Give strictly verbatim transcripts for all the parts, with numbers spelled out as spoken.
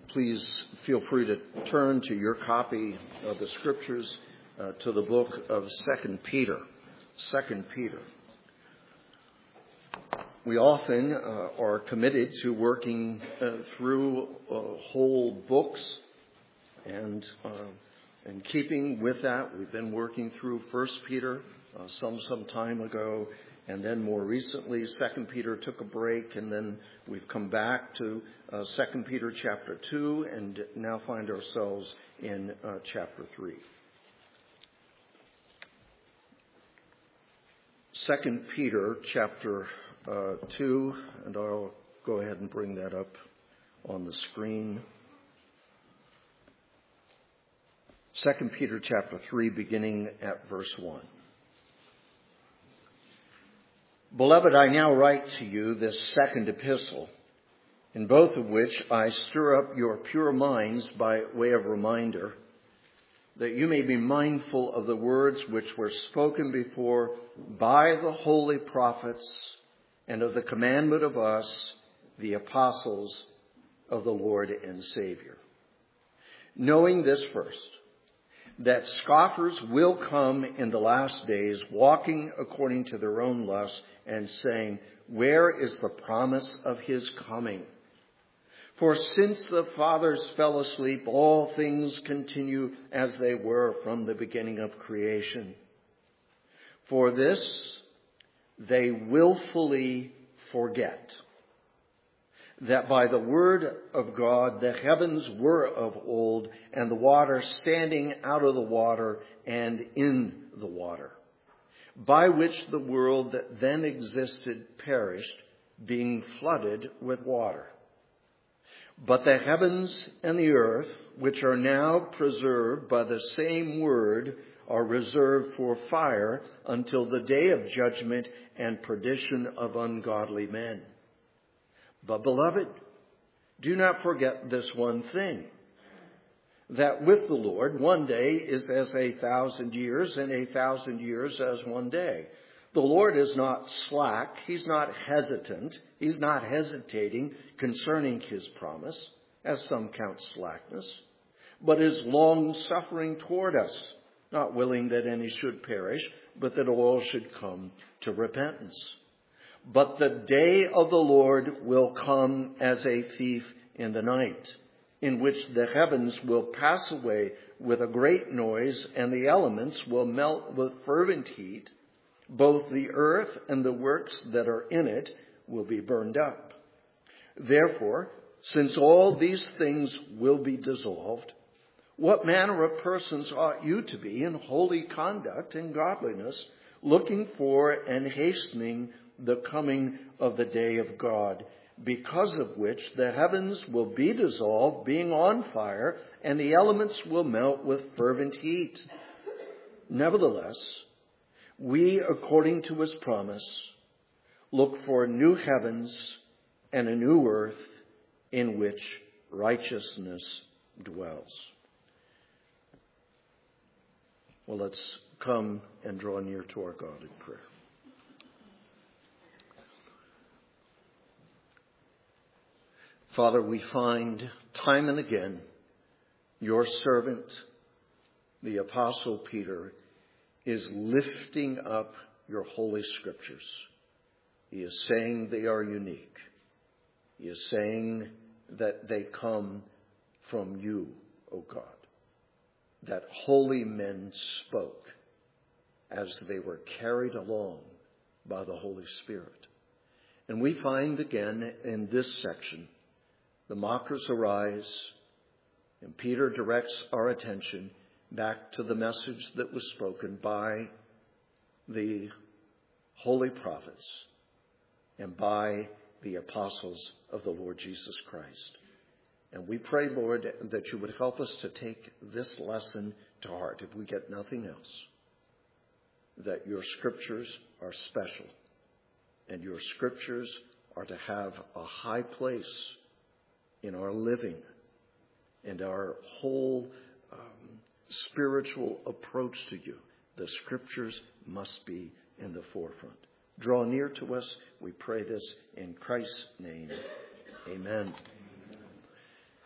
please feel free to turn to your copy of the Scriptures uh, to the book of Second Peter. Second Peter. We often uh, are committed to working uh, through uh, whole books, and uh, in keeping with that, we've been working through First Peter uh, some some time ago, and then more recently, Second Peter took a break, and then we've come back to uh, Second Peter chapter two, and now find ourselves in uh, chapter three. Second Peter chapter uh, two, and I'll go ahead and bring that up on the screen. Second Peter chapter three, beginning at verse one. Beloved, I now write to you this second epistle, in both of which I stir up your pure minds by way of reminder, that you may be mindful of the words which were spoken before by the holy prophets, and of the commandment of us, the apostles of the Lord and Savior. Knowing this first, that scoffers will come in the last days, walking according to their own lusts, and saying, where is the promise of his coming? For since the fathers fell asleep, all things continue as they were from the beginning of creation. For this they willfully forget that by the word of God the heavens were of old, and the water standing out of the water and in the water, by which the world that then existed perished, being flooded with water. But the heavens and the earth, which are now preserved by the same word, are reserved for fire until the day of judgment and perdition of ungodly men. But, beloved, do not forget this one thing, that with the Lord one day is as a thousand years, and a thousand years as one day. The Lord is not slack, he's not hesitant, he's not hesitating concerning his promise, as some count slackness, but is long-suffering toward us, not willing that any should perish, but that all should come to repentance. But the day of the Lord will come as a thief in the night, in which the heavens will pass away with a great noise, and the elements will melt with fervent heat. Both the earth and the works that are in it will be burned up. Therefore, since all these things will be dissolved, what manner of persons ought you to be in holy conduct and godliness, looking for and hastening the coming of the day of God, because of which the heavens will be dissolved, being on fire, and the elements will melt with fervent heat. Nevertheless, we, according to his promise, look for new heavens and a new earth in which righteousness dwells. Well, let's come and draw near to our God in prayer. Father, we find time and again your servant, the Apostle Peter, is lifting up your holy scriptures. He is saying they are unique. He is saying that they come from you, O God, that holy men spoke as they were carried along by the Holy Spirit. And we find again in this section, the mockers arise, and Peter directs our attention back to the message that was spoken by the holy prophets and by the apostles of the Lord Jesus Christ. And we pray, Lord, that you would help us to take this lesson to heart, if we get nothing else, that your scriptures are special, and your scriptures are to have a high place in our living and our whole um, spiritual approach to you. The scriptures must be in the forefront. Draw near to us. We pray this in Christ's name. Amen.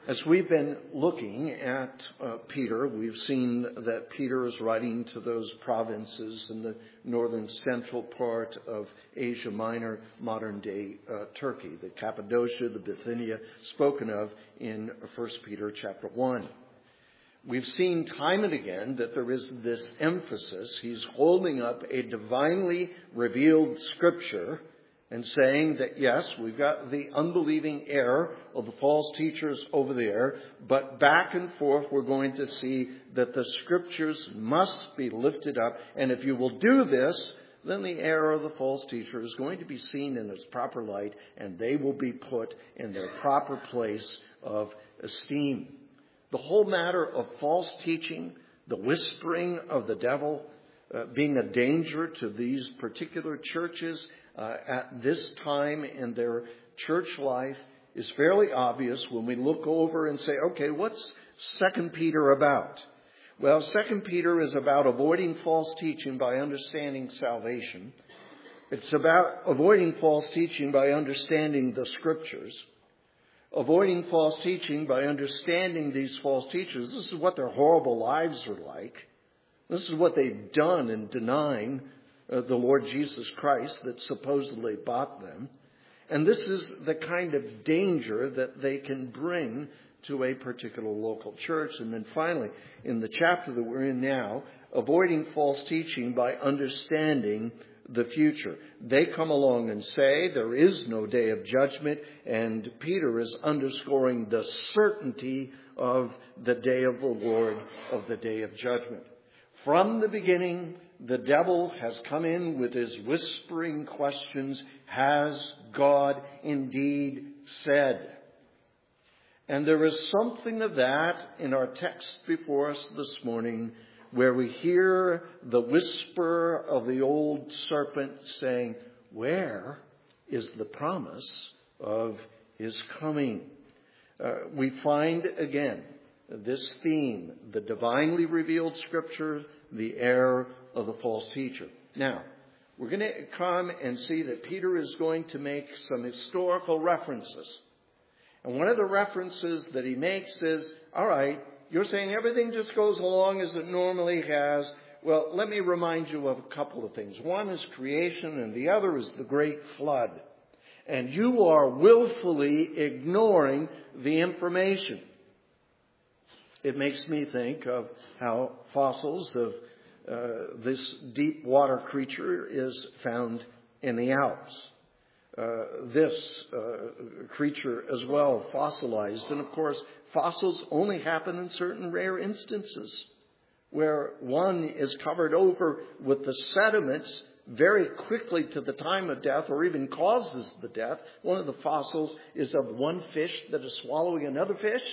As we've been looking at uh, Peter, we've seen that Peter is writing to those provinces in the northern central part of Asia Minor, modern-day uh, Turkey, the Cappadocia, the Bithynia, spoken of in First Peter chapter one. We've seen time and again that there is this emphasis. He's holding up a divinely revealed scripture and saying that, yes, we've got the unbelieving error of the false teachers over there, but back and forth we're going to see that the scriptures must be lifted up. And if you will do this, then the error of the false teacher is going to be seen in its proper light, and they will be put in their proper place of esteem. The whole matter of false teaching, the whispering of the devil, uh, being a danger to these particular churches, Uh, at this time in their church life is fairly obvious when we look over and say, okay, what's Second Peter about? Well, Second Peter is about avoiding false teaching by understanding salvation. It's about avoiding false teaching by understanding the scriptures. Avoiding false teaching by understanding these false teachers. This is what their horrible lives are like. This is what they've done in denying Uh, the Lord Jesus Christ that supposedly bought them. And this is the kind of danger that they can bring to a particular local church. And then finally, in the chapter that we're in now, avoiding false teaching by understanding the future. They come along and say there is no day of judgment, and Peter is underscoring the certainty of the day of the Lord, of the day of judgment. From the beginning, the devil has come in with his whispering questions. Has God indeed said? And there is something of that in our text before us this morning, where we hear the whisper of the old serpent saying, where is the promise of his coming? Uh, we find again this theme, the divinely revealed scripture, the error of the false teacher. Now, we're going to come and see that Peter is going to make some historical references. And one of the references that he makes is, all right, you're saying everything just goes along as it normally has. Well, let me remind you of a couple of things. One is creation and the other is the great flood. And you are willfully ignoring the information. It makes me think of how fossils of uh, this deep water creature is found in the Alps. Uh, this uh, creature as well fossilized. And of course, fossils only happen in certain rare instances where one is covered over with the sediments very quickly to the time of death, or even causes the death. One of the fossils is of one fish that is swallowing another fish.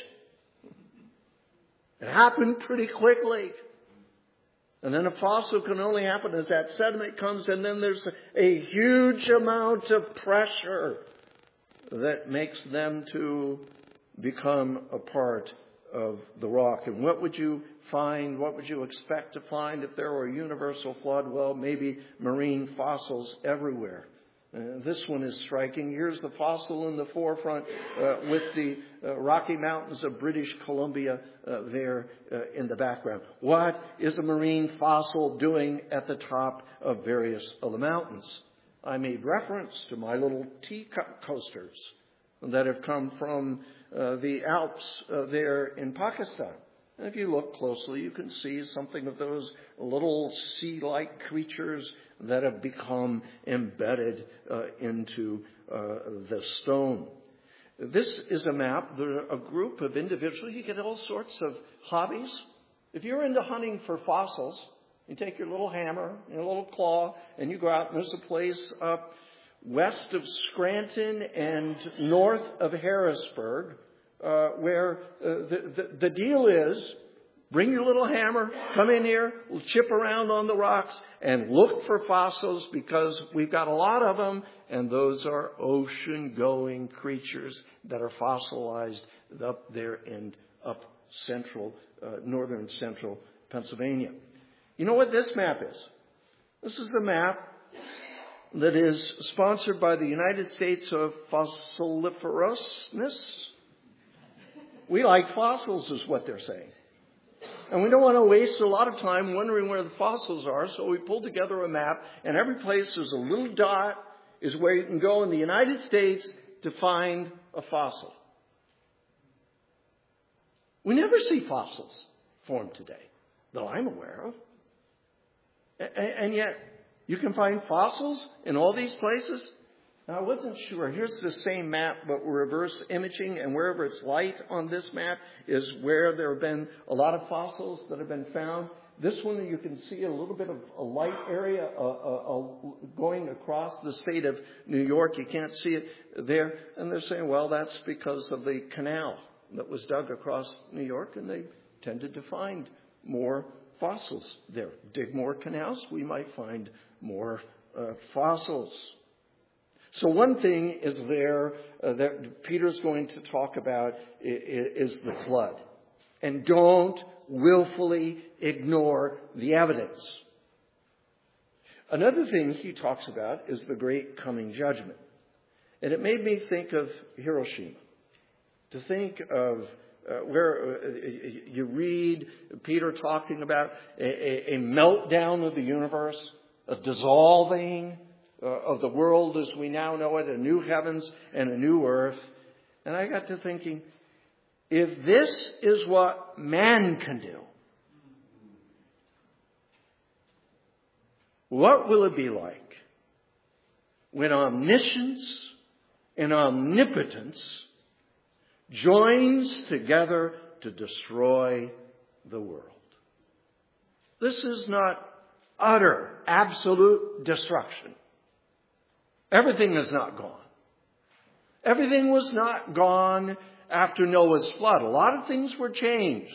It happened pretty quickly. And then a fossil can only happen as that sediment comes, and then there's a huge amount of pressure that makes them to become a part of the rock. And what would you find, what would you expect to find if there were a universal flood? Well, maybe marine fossils everywhere. Uh, this one is striking. Here's the fossil in the forefront uh, with the uh, Rocky Mountains of British Columbia uh, there uh, in the background. What is a marine fossil doing at the top of various of the mountains? I made reference to my little teacup coasters that have come from uh, the Alps uh, there in Pakistan. And if you look closely, you can see something of those little sea-like creatures that have become embedded uh, into uh, the stone. This is a map. There are a group of individuals. You get all sorts of hobbies. If you're into hunting for fossils, you take your little hammer and your little claw and you go out, and there's a place up west of Scranton and north of Harrisburg uh, where uh, the, the, the deal is, bring your little hammer, come in here, we'll chip around on the rocks and look for fossils, because we've got a lot of them, and those are ocean-going creatures that are fossilized up there in up central, uh, northern central Pennsylvania. You know what this map is? This is a map that is sponsored by the United States of Fossiliferousness. We like fossils is what they're saying. And we don't want to waste a lot of time wondering where the fossils are, so we pull together a map, and every place there's a little dot is where you can go in the United States to find a fossil. We never see fossils formed today that I'm aware of. And yet, you can find fossils in all these places. Now, I wasn't sure. Here's the same map, but reverse imaging, and wherever it's light on this map is where there have been a lot of fossils that have been found. This one, you can see a little bit of a light area uh, uh, uh, going across the state of New York. You can't see it there. And they're saying, well, that's because of the canal that was dug across New York, and they tended to find more fossils there. Dig more canals, we might find more uh, fossils. So one thing is there uh, that Peter's going to talk about is the flood. And don't willfully ignore the evidence. Another thing he talks about is the great coming judgment. And it made me think of Hiroshima. To think of uh, where uh, you read Peter talking about a, a, a meltdown of the universe, a dissolving uh, of the world as we now know it, a new heavens and a new earth. And I got to thinking, if this is what man can do, what will it be like when omniscience and omnipotence joins together to destroy the world? This is not utter, absolute destruction. Everything is not gone. Everything was not gone after Noah's flood. A lot of things were changed.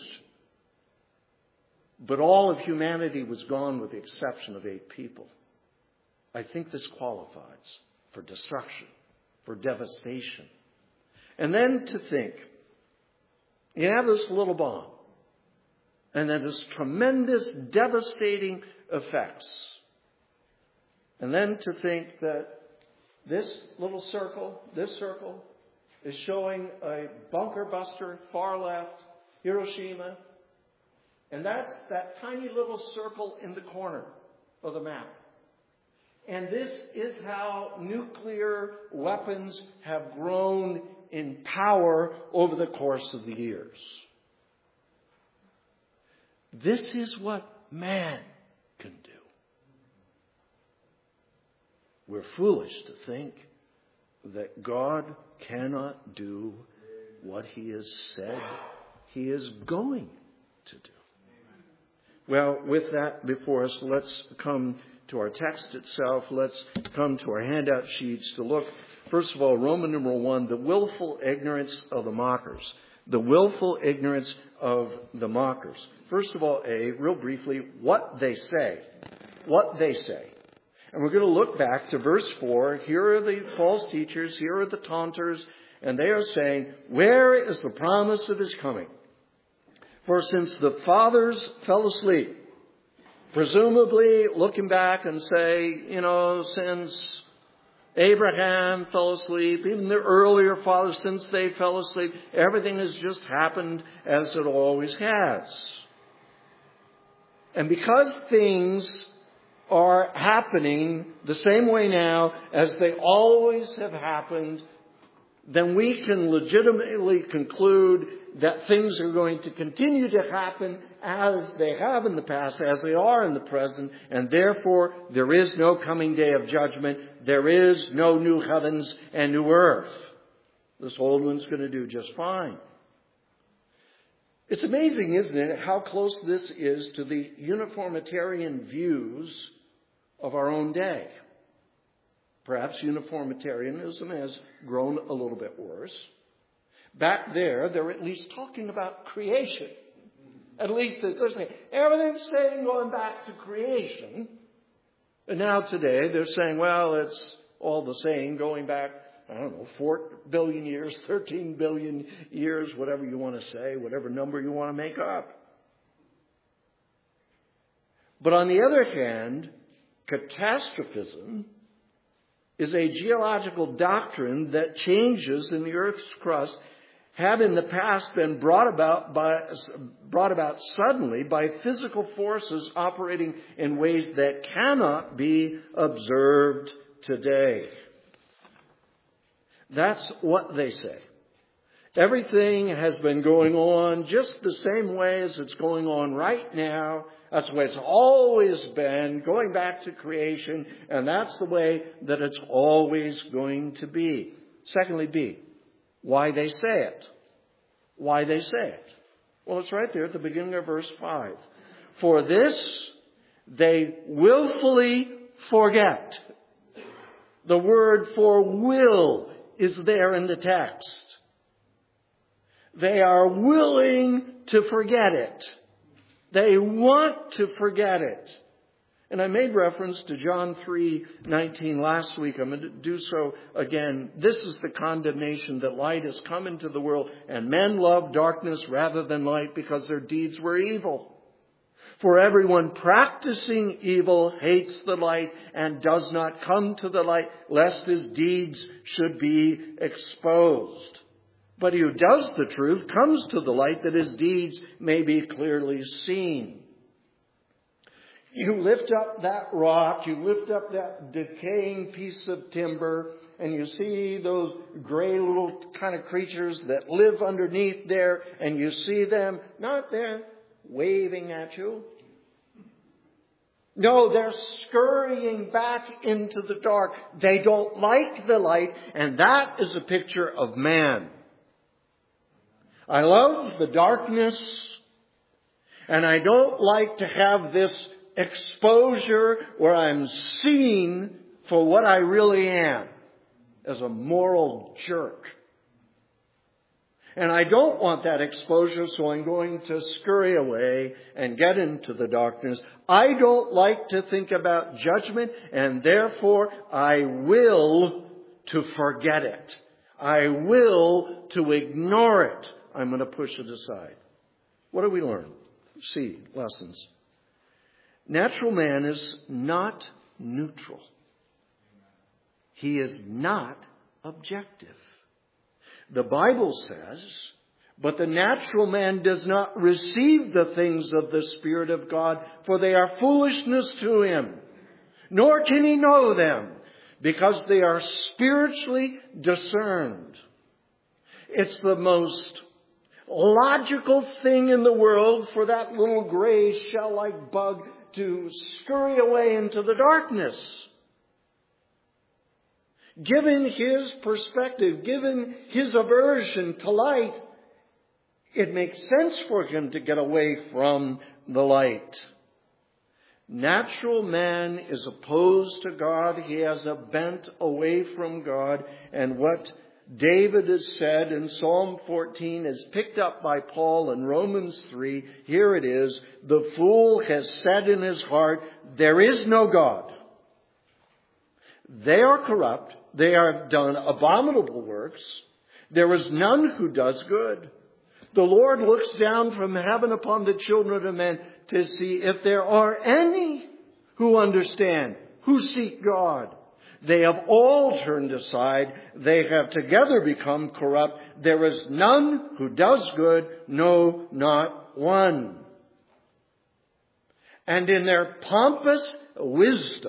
But all of humanity was gone with the exception of eight people. I think this qualifies for destruction, for devastation. And then to think, you have this little bomb, and then this tremendous, devastating effects. And then to think that this little circle, this circle, is showing a bunker buster, far left, Hiroshima. And that's that tiny little circle in the corner of the map. And this is how nuclear weapons have grown in power over the course of the years. This is what man can do. We're foolish to think that God cannot do what he has said he is going to do. Well, with that before us, let's come to our text itself. Let's come to our handout sheets to look, first of all, Roman numeral one, the willful ignorance of the mockers. The willful ignorance of the mockers. First of all, A, real briefly, what they say. What they say. And we're going to look back to verse four. Here are the false teachers. Here are the taunters. And they are saying, where is the promise of his coming? For since the fathers fell asleep, presumably looking back and say, you know, since Abraham fell asleep, even the earlier fathers, since they fell asleep, everything has just happened as it always has. And because things are happening the same way now as they always have happened, then we can legitimately conclude that things are going to continue to happen as they have in the past, as they are in the present, and therefore there is no coming day of judgment. There is no new heavens and new earth. This old one's going to do just fine. It's amazing, isn't it, how close this is to the uniformitarian views of our own day. Perhaps uniformitarianism has grown a little bit worse. Back there, they're at least talking about creation. At least they're saying everything's staying going back to creation. And now today they're saying, well, it's all the same, going back, I don't know, four billion years, thirteen billion years, whatever you want to say, whatever number you want to make up. But on the other hand, catastrophism is a geological doctrine that changes in the earth's crust have in the past been brought about by, brought about suddenly by physical forces operating in ways that cannot be observed today. That's what they say. Everything has been going on just the same way as it's going on right now. That's the way it's always been, going back to creation, and that's the way that it's always going to be. Secondly, B, why they say it. Why they say it. Well, it's right there at the beginning of verse five. For this they willfully forget. The word for will is there in the text. They are willing to forget it. They want to forget it. And I made reference to John three nineteen last week. I'm going to do so again. This is the condemnation, that light has come into the world, and men love darkness rather than light because their deeds were evil. For everyone practicing evil hates the light and does not come to the light, lest his deeds should be exposed. But he who does the truth comes to the light, that his deeds may be clearly seen. You lift up that rock, you lift up that decaying piece of timber, and you see those gray little kind of creatures that live underneath there, and you see them not there waving at you. No, they're scurrying back into the dark. They don't like the light, and that is a picture of man. I love the darkness, and I don't like to have this exposure where I'm seen for what I really am, as a moral jerk. And I don't want that exposure, so I'm going to scurry away and get into the darkness. I don't like to think about judgment, and therefore I will to forget it. I will to ignore it. I'm going to push it aside. What do we learn? See, lessons. Natural man is not neutral. He is not objective. The Bible says, but the natural man does not receive the things of the Spirit of God, for they are foolishness to him. Nor can he know them, because they are spiritually discerned. It's the most logical thing in the world for that little gray shell-like bug to scurry away into the darkness. Given his perspective, given his aversion to light, it makes sense for him to get away from the light. Natural man is opposed to God. He has a bent away from God. And what David has said in Psalm fourteen is picked up by Paul in Romans three. Here it is. The fool has said in his heart, there is no God. They are corrupt. They have done abominable works. There is none who does good. The Lord looks down from heaven upon the children of men to see if there are any who understand, who seek God. They have all turned aside. They have together become corrupt. There is none who does good, no, not one. And in their pompous wisdom,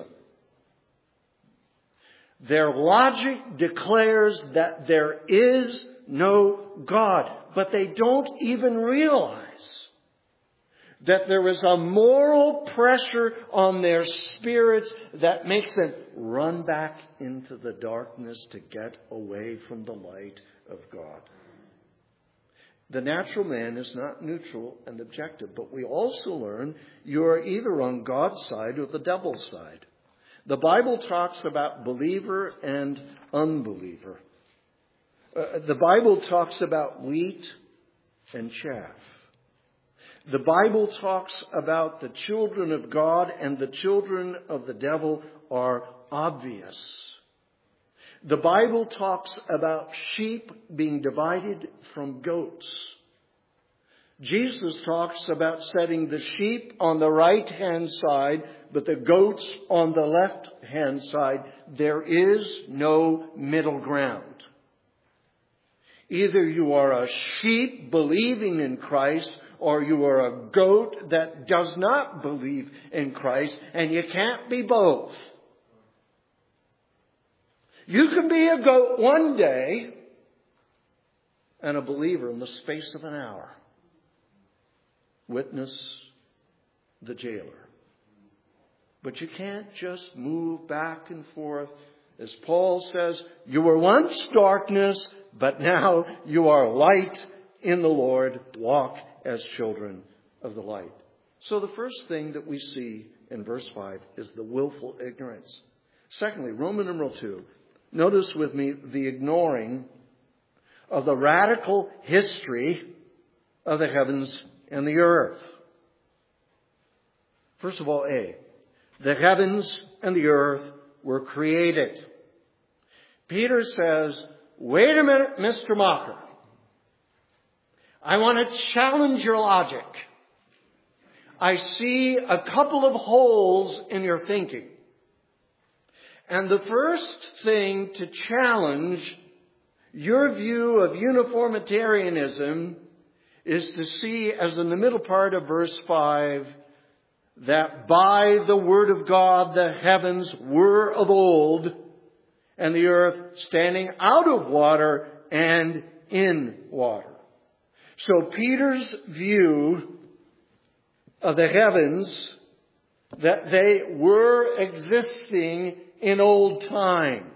their logic declares that there is no God. But they don't even realize that there is a moral pressure on their spirits that makes them run back into the darkness to get away from the light of God. The natural man is not neutral and objective, but we also learn you are either on God's side or the devil's side. The Bible talks about believer and unbeliever. Uh, the Bible talks about wheat and chaff. The Bible talks about the children of God and the children of the devil are obvious. The Bible talks about sheep being divided from goats. Jesus talks about setting the sheep on the right-hand side, but the goats on the left-hand side. There is no middle ground. Either you are a sheep believing in Christ, or you are a goat that does not believe in Christ, and you can't be both. You can be a goat one day and a believer in the space of an hour. Witness the jailer. But you can't just move back and forth. As Paul says, you were once darkness, but now you are light in the Lord. Walk as children of the light. So the first thing that we see in verse five is the willful ignorance. Secondly, Roman numeral two. Notice with me the ignoring of the radical history of the heavens and the earth. First of all, A. The heavens and the earth were created. Peter says, wait a minute, Mister Mocker. I want to challenge your logic. I see a couple of holes in your thinking. And the first thing to challenge your view of uniformitarianism is to see, as in the middle part of verse five, that by the word of God the heavens were of old, and the earth standing out of water and in water. So Peter's view of the heavens, that they were existing in old time.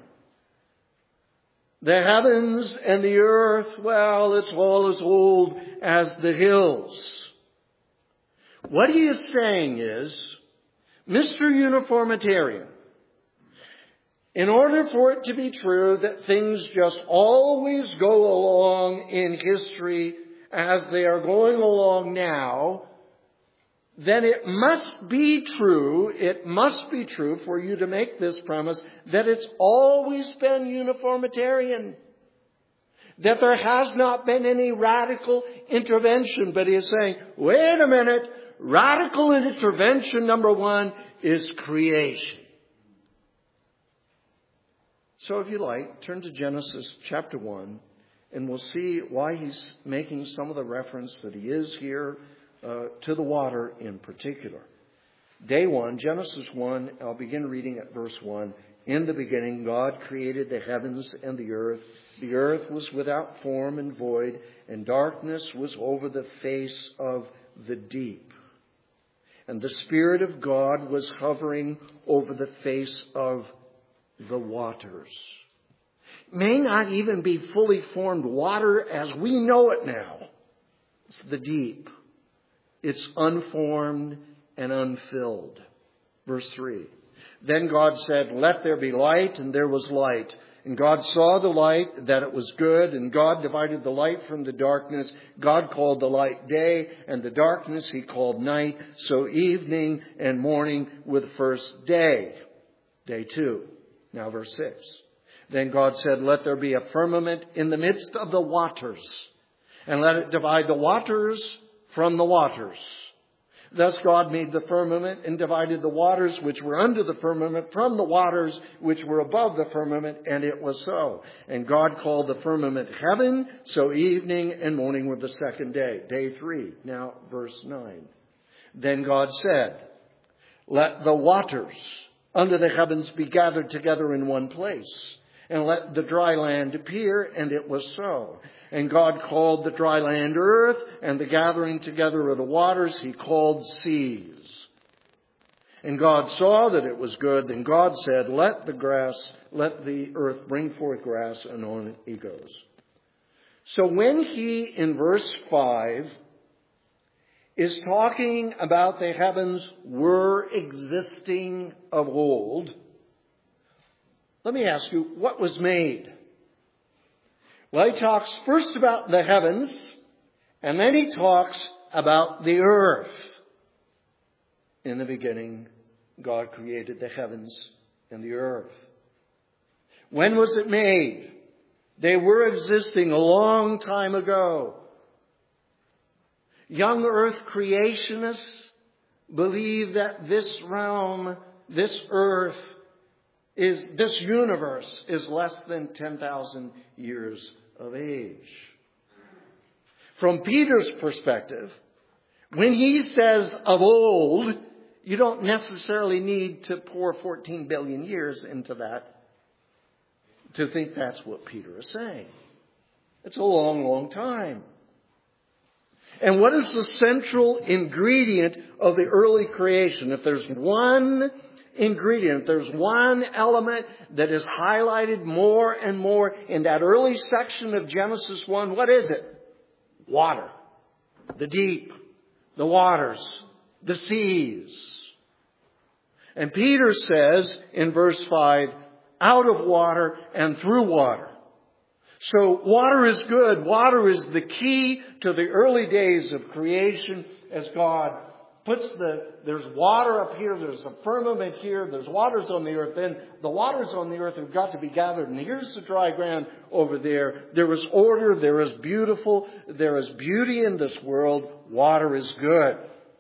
The heavens and the earth, well, it's all as old as the hills. What he is saying is, Mister Uniformitarian, in order for it to be true that things just always go along in history as they are going along now, then it must be true, it must be true for you to make this premise that it's always been uniformitarian. That there has not been any radical intervention. But he is saying, wait a minute, radical intervention number one is creation. So if you like, turn to Genesis chapter one, and we'll see why he's making some of the reference that he is here uh, to the water in particular. Day one, Genesis one, I'll begin reading at verse one. In the beginning, God created the heavens and the earth. The earth was without form and void, and darkness was over the face of the deep. And the Spirit of God was hovering over the face of the waters. It may not even be fully formed water as we know it now. It's the deep. It's unformed and unfilled. Verse three. Then God said, let there be light, and there was light. And God saw the light, that it was good, and God divided the light from the darkness. God called the light day, and the darkness he called night. So evening and morning were the first day. Day two. Now verse six. Then God said, let there be a firmament in the midst of the waters, and let it divide the waters from the waters. Thus God made the firmament and divided the waters which were under the firmament from the waters which were above the firmament, and it was so. And God called the firmament heaven. So evening and morning were the second day. Day three. Now verse nine. Then God said, let the waters under the heavens be gathered together in one place, and let the dry land appear, and it was so. And God called the dry land earth, and the gathering together of the waters he called seas. And God saw that it was good. Then God said, let the grass, let the earth bring forth grass, and on he goes. So when he, in verse five, is talking about the heavens were existing of old, let me ask you, what was made? Well, he talks first about the heavens, and then he talks about the earth. In the beginning, God created the heavens and the earth. When was it made? They were existing a long time ago. Young earth creationists believe that this realm, this earth, is this universe is less than ten thousand years of age. From Peter's perspective, when he says of old, you don't necessarily need to pour fourteen billion years into that to think that's what Peter is saying. It's a long, long time. And what is the central ingredient of the early creation? If there's one ingredient, there's one element that is highlighted more and more in that early section of Genesis one, what is it? Water. The deep. The waters. The seas. And Peter says in verse five, out of water and through water. So water is good. Water is the key to the early days of creation as God puts the, there's water up here, there's a firmament here, there's waters on the earth, then the waters on the earth have got to be gathered, and here's the dry ground over there. There is order, there is beautiful, there is beauty in this world. Water is good.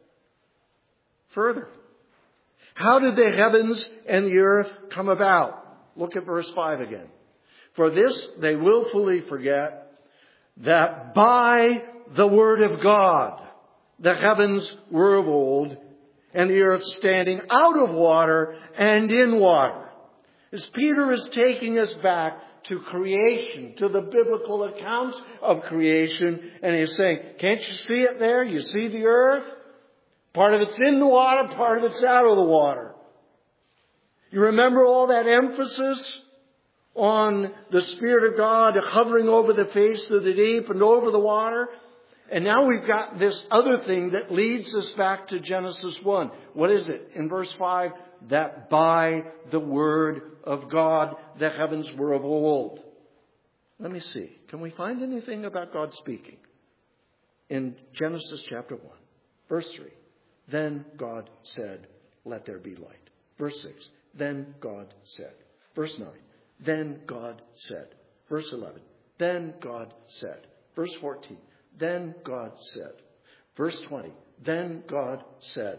Further, how did the heavens and the earth come about? Look at verse five again. For this they willfully forget that by the word of God the heavens were of old, and the earth standing out of water and in water. As Peter is taking us back to creation, to the biblical accounts of creation, and he's saying, can't you see it there? You see the earth? Part of it's in the water, part of it's out of the water. You remember all that emphasis on the Spirit of God hovering over the face of the deep and over the water? And now we've got this other thing that leads us back to Genesis one. What is it? In verse five, that by the word of God the heavens were of old. Let me see. Can we find anything about God speaking? In Genesis chapter one, verse three. Then God said, let there be light. Verse six. Then God said. Verse nine. Then God said. Verse eleven. Then God said. Verse fourteen. Then God said. Verse twenty. Then God said.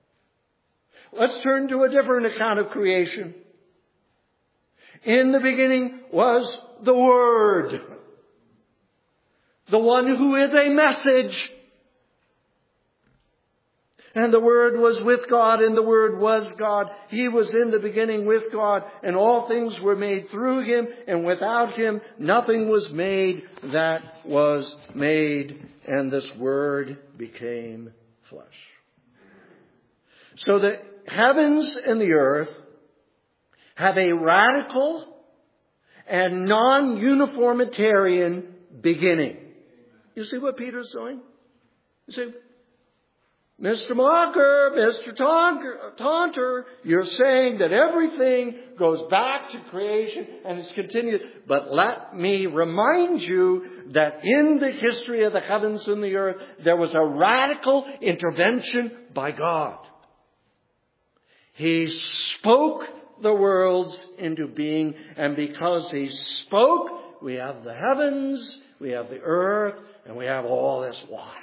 Let's turn to a different account of creation. In the beginning was the Word. The one who is a message. And the Word was with God, and the Word was God. He was in the beginning with God, and all things were made through Him, and without Him nothing was made that was made. And this Word became flesh. So the heavens and the earth have a radical and non-uniformitarian beginning. You see what Peter's doing? You see, Mister Mocker, Mister Taunter, Taunter, you're saying that everything goes back to creation and is continued. But let me remind you that in the history of the heavens and the earth, there was a radical intervention by God. He spoke the worlds into being, and because He spoke, we have the heavens, we have the earth, and we have all this water.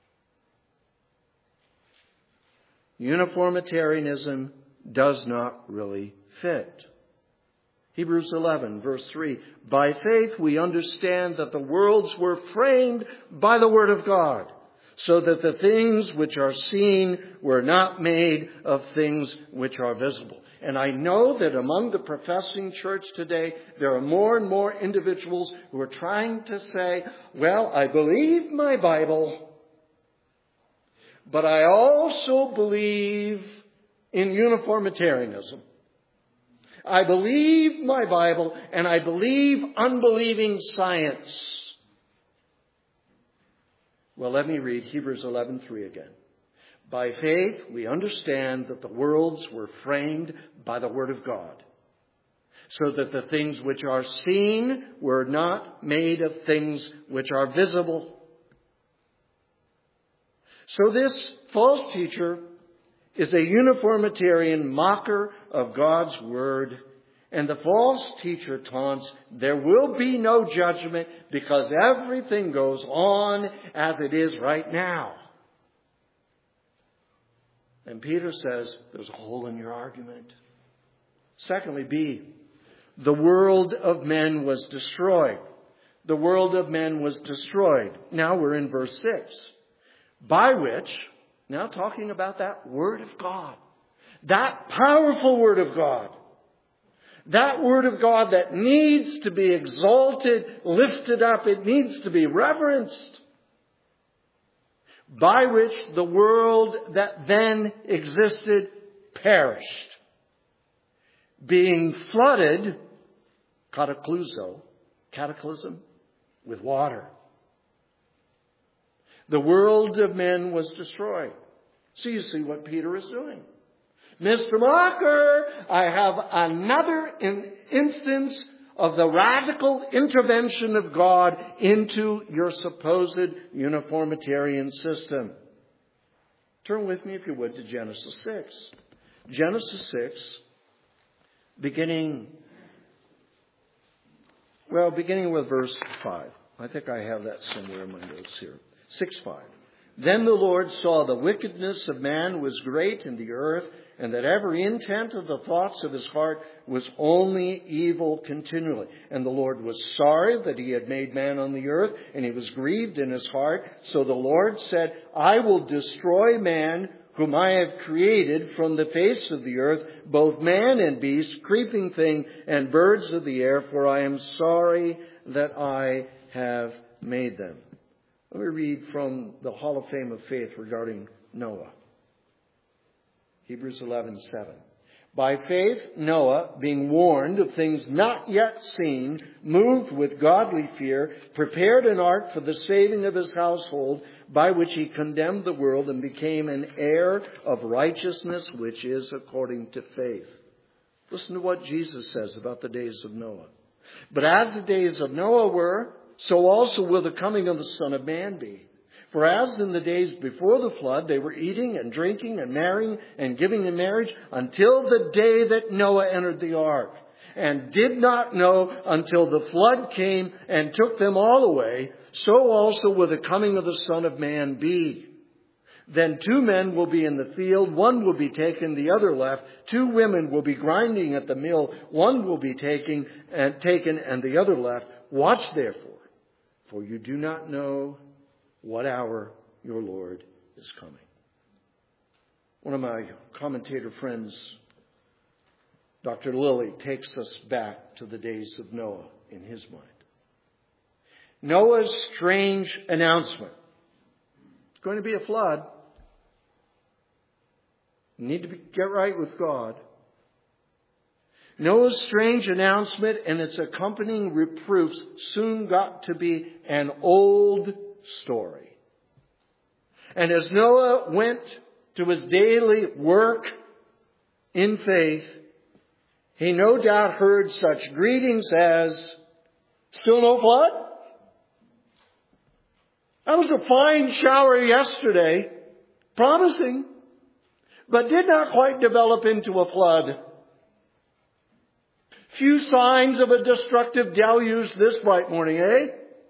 Uniformitarianism does not really fit. Hebrews eleven, verse three. By faith we understand that the worlds were framed by the word of God, so that the things which are seen were not made of things which are visible. And I know that among the professing church today, there are more and more individuals who are trying to say, well, I believe my Bible, but I also believe in uniformitarianism. I believe my Bible, and I believe unbelieving science. Well, let me read Hebrews eleven three again. By faith, we understand that the worlds were framed by the Word of God, so that the things which are seen were not made of things which are visible. So this false teacher is a uniformitarian mocker of God's word. And the false teacher taunts, there will be no judgment because everything goes on as it is right now. And Peter says, there's a hole in your argument. Secondly, B, the world of men was destroyed. the world of men was destroyed. Now we're in verse six. By which, now talking about that Word of God, that powerful Word of God, that Word of God that needs to be exalted, lifted up, it needs to be reverenced. By which the world that then existed perished, being flooded, katakluzo, cataclysm, with water. The world of men was destroyed. So you see what Peter is doing. Mister Mocker, I have another in instance of the radical intervention of God into your supposed uniformitarian system. Turn with me, if you would, to Genesis six. Genesis six, beginning, well, beginning with verse five. I think I have that somewhere in my notes here. six five. Then the Lord saw the wickedness of man was great in the earth, and that every intent of the thoughts of his heart was only evil continually. And the Lord was sorry that he had made man on the earth, and he was grieved in his heart. So the Lord said, I will destroy man whom I have created from the face of the earth, both man and beast, creeping thing, and birds of the air, for I am sorry that I have made them. Let me read from the Hall of Fame of Faith regarding Noah. Hebrews eleven seven. By faith, Noah, being warned of things not yet seen, moved with godly fear, prepared an ark for the saving of his household, by which he condemned the world and became an heir of righteousness, which is according to faith. Listen to what Jesus says about the days of Noah. But as the days of Noah were, so also will the coming of the Son of Man be. For as in the days before the flood, they were eating and drinking and marrying and giving in marriage until the day that Noah entered the ark, and did not know until the flood came and took them all away, so also will the coming of the Son of Man be. Then two men will be in the field, one will be taken, the other left. Two women will be grinding at the mill, one will be taken and taken and the other left. Watch therefore, for you do not know what hour your Lord is coming. One of my commentator friends, Doctor Lilly, takes us back to the days of Noah in his mind. Noah's strange announcement. It's going to be a flood. You need to be, get right with God. Noah's strange announcement and its accompanying reproofs soon got to be an old story. And as Noah went to his daily work in faith, he no doubt heard such greetings as, still no flood? That was a fine shower yesterday, promising, but did not quite develop into a flood. Few signs of a destructive deluge this bright morning, eh?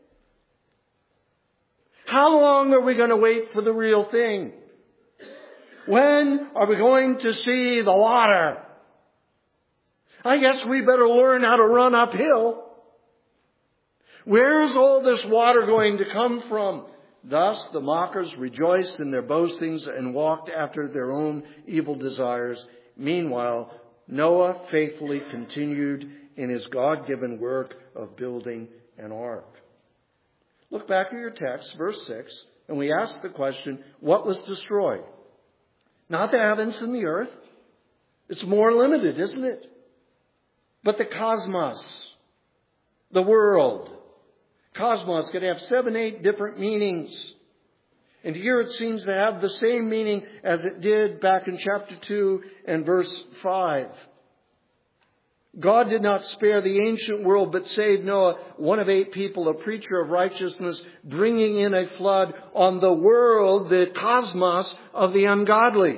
How long are we going to wait for the real thing? When are we going to see the water? I guess we better learn how to run uphill. Where's all this water going to come from? Thus the mockers rejoiced in their boastings and walked after their own evil desires. Meanwhile, Noah faithfully continued in his God-given work of building an ark. Look back at your text, verse six, and we ask the question, what was destroyed? Not the heavens and the earth. It's more limited, isn't it? But the cosmos, the world. Cosmos could have seven, eight different meanings. And here it seems to have the same meaning as it did back in chapter two and verse five. God did not spare the ancient world, but saved Noah, one of eight people, a preacher of righteousness, bringing in a flood on the world, the cosmos of the ungodly.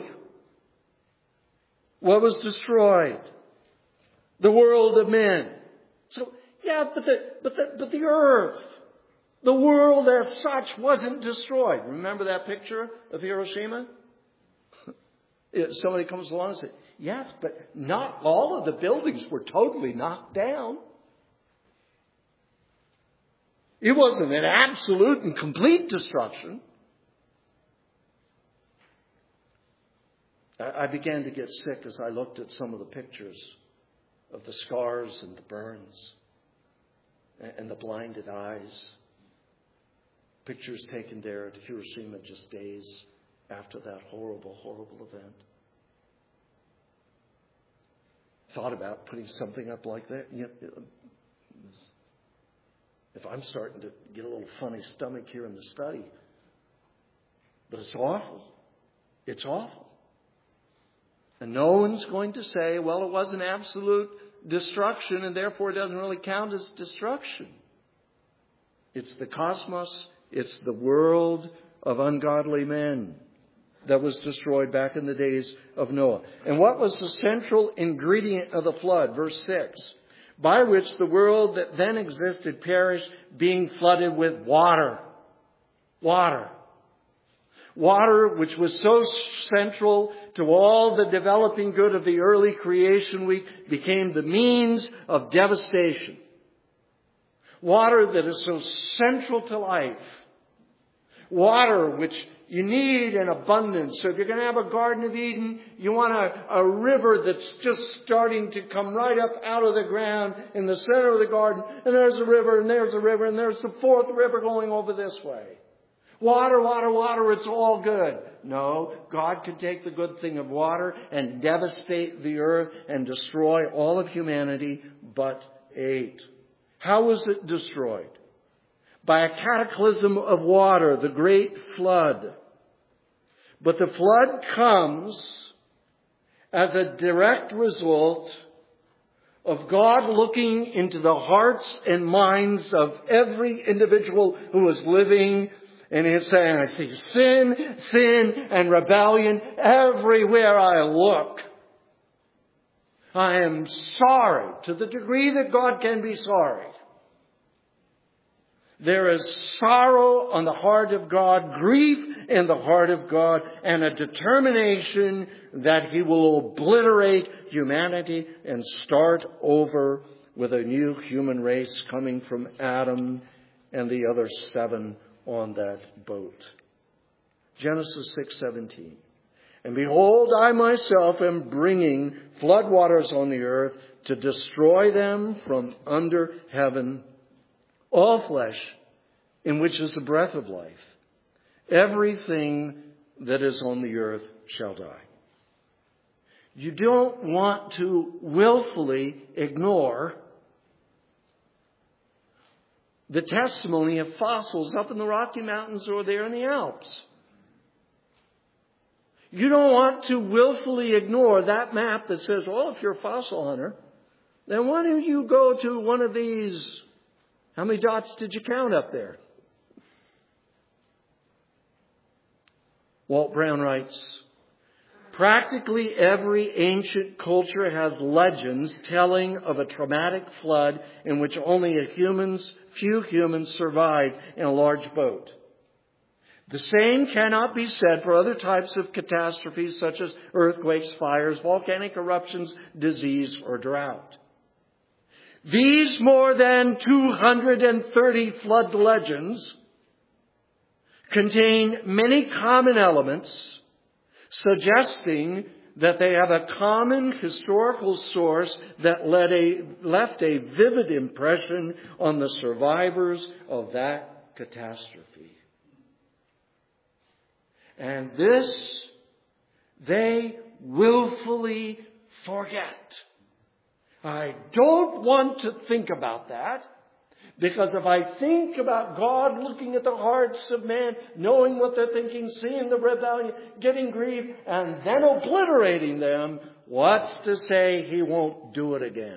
What was destroyed? The world of men. So, yeah, but the, but the, but the earth, the world as such wasn't destroyed. Remember that picture of Hiroshima? Somebody comes along and says, yes, but not all of the buildings were totally knocked down. It wasn't an absolute and complete destruction. I began to get sick as I looked at some of the pictures of the scars and the burns and the blinded eyes. Pictures taken there at Hiroshima just days after that horrible, horrible event. Thought about putting something up like that. You know, if I'm starting to get a little funny stomach here in the study. But it's awful. It's awful. And no one's going to say, well, it was an absolute destruction and therefore it doesn't really count as destruction. It's the cosmos. It's the world of ungodly men that was destroyed back in the days of Noah. And what was the central ingredient of the flood? Verse six. By which the world that then existed perished, being flooded with water. Water. Water, which was so central to all the developing good of the early creation week, became the means of devastation. Water that is so central to life. Water which you need in abundance. So if you're going to have a Garden of Eden, you want a, a river that's just starting to come right up out of the ground in the center of the garden. And there's a river, and there's a river, and there's the fourth river going over this way. Water, water, water, it's all good. No, God can take the good thing of water and devastate the earth and destroy all of humanity but eight. How was it destroyed? By a cataclysm of water, the great flood. But the flood comes as a direct result of God looking into the hearts and minds of every individual who is living. And He's saying, I see sin, sin, and rebellion everywhere I look. I am sorry to the degree that God can be sorry. There is sorrow on the heart of God, grief in the heart of God, and a determination that He will obliterate humanity and start over with a new human race coming from Adam and the other seven on that boat. Genesis six seventeen. And behold, I myself am bringing floodwaters on the earth to destroy them from under heaven. All flesh, in which is the breath of life, everything that is on the earth shall die. You don't want to willfully ignore the testimony of fossils up in the Rocky Mountains or there in the Alps. You don't want to willfully ignore that map that says, oh, if you're a fossil hunter, then why don't you go to one of these. How many dots did you count up there? Walt Brown writes, practically every ancient culture has legends telling of a traumatic flood in which only a humans, few humans survived in a large boat. The same cannot be said for other types of catastrophes such as earthquakes, fires, volcanic eruptions, disease, or drought. These more than two hundred thirty flood legends contain many common elements, suggesting that they have a common historical source that led a, left a vivid impression on the survivors of that catastrophe. And this they willfully forget. I don't want to think about that, because if I think about God looking at the hearts of man, knowing what they're thinking, seeing the rebellion, getting grief, and then obliterating them, what's to say He won't do it again?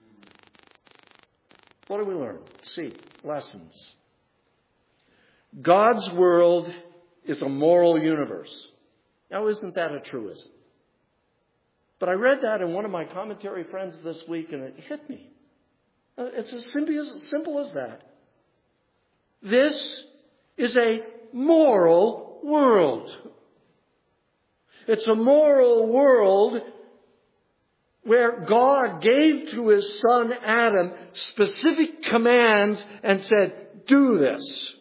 What do we learn? See, lessons. God's world is a moral universe. Now, isn't that a truism? But I read that in one of my commentary friends this week, and it hit me. It's as simple as, simple as that. This is a moral world. It's a moral world where God gave to His son Adam specific commands and said, do this.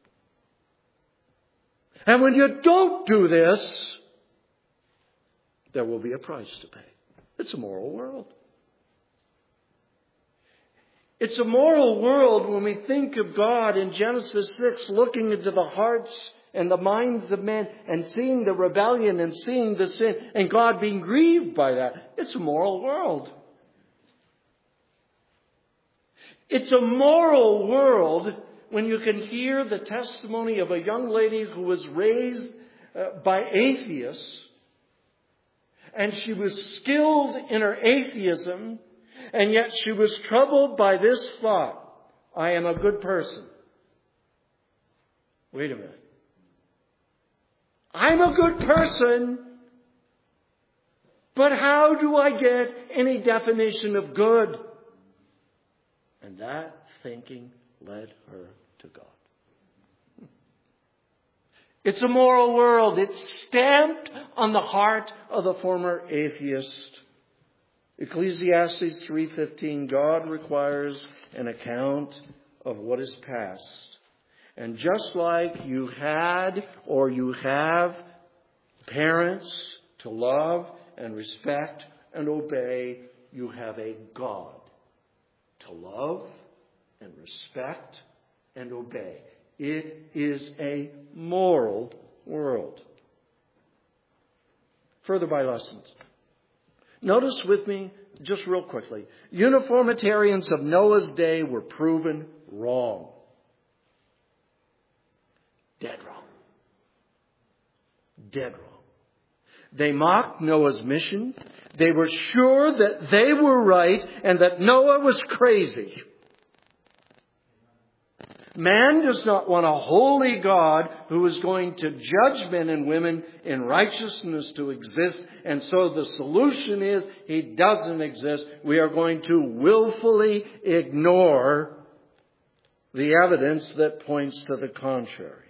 And when you don't do this, there will be a price to pay. It's a moral world. It's a moral world when we think of God in Genesis six looking into the hearts and the minds of men and seeing the rebellion and seeing the sin and God being grieved by that. It's a moral world. It's a moral world when you can hear the testimony of a young lady who was raised uh, by atheists, and she was skilled in her atheism, and yet she was troubled by this thought: I am a good person. Wait a minute. I'm a good person, but how do I get any definition of good? And that thinking led her to God. It's a moral world. It's stamped on the heart of the former atheist. Ecclesiastes three fifteen, God requires an account of what is past. And just like you had or you have parents to love and respect and obey, you have a God to love and respect and obey. It is a moral world. Further by lessons. Notice with me, just real quickly, uniformitarians of Noah's day were proven wrong. Dead wrong. Dead wrong. They mocked Noah's mission. They were sure that they were right and that Noah was crazy. Man does not want a holy God who is going to judge men and women in righteousness to exist. And so the solution is He doesn't exist. We are going to willfully ignore the evidence that points to the contrary.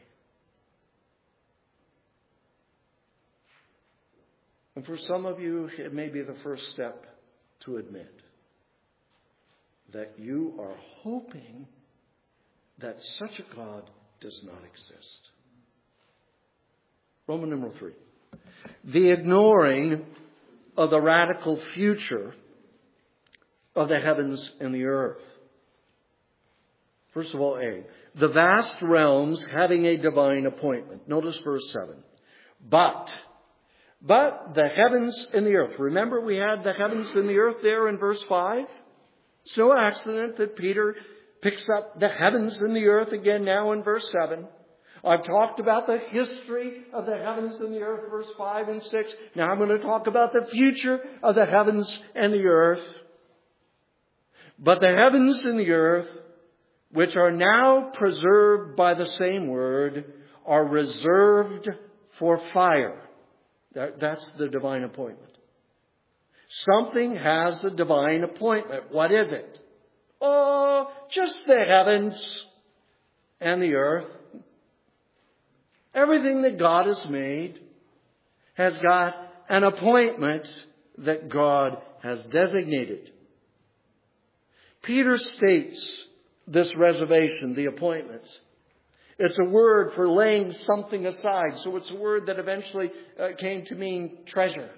And for some of you, it may be the first step to admit that you are hoping that such a God does not exist. Roman numeral three. The ignoring of the radical future of the heavens and the earth. First of all, A. The vast realms having a divine appointment. Notice verse seven. But, but the heavens and the earth. Remember we had the heavens and the earth there in verse five? It's no accident that Peter picks up the heavens and the earth again now in verse seven. I've talked about the history of the heavens and the earth, verse five and six. Now I'm going to talk about the future of the heavens and the earth. But the heavens and the earth, which are now preserved by the same word, are reserved for fire. That, that's the divine appointment. Something has a divine appointment. What is it? Oh, just the heavens and the earth. Everything that God has made has got an appointment that God has designated. Peter states this reservation, the appointments. It's a word for laying something aside. So it's a word that eventually uh, came to mean treasure.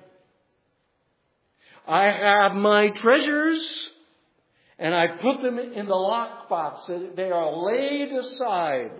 I have my treasures, and I put them in the lockbox. They are laid aside.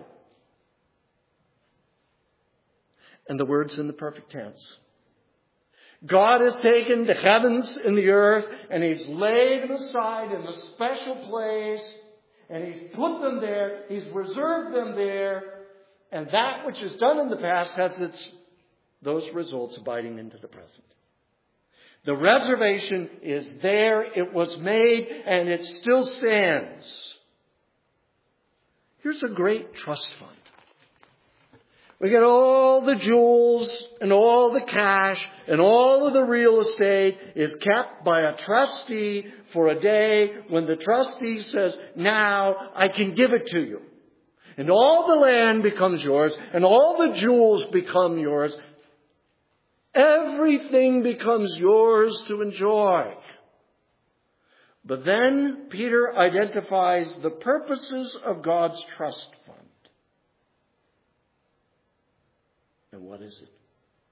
And the word's in the perfect tense. God has taken the heavens and the earth, and He's laid them aside in a special place, and He's put them there, He's reserved them there, and that which is done in the past has its those results abiding into the present. The reservation is there, it was made, and it still stands. Here's a great trust fund. We get all the jewels and all the cash and all of the real estate is kept by a trustee for a day when the trustee says, now I can give it to you. And all the land becomes yours and all the jewels become yours. Everything becomes yours to enjoy. But then Peter identifies the purposes of God's trust fund. And what is it?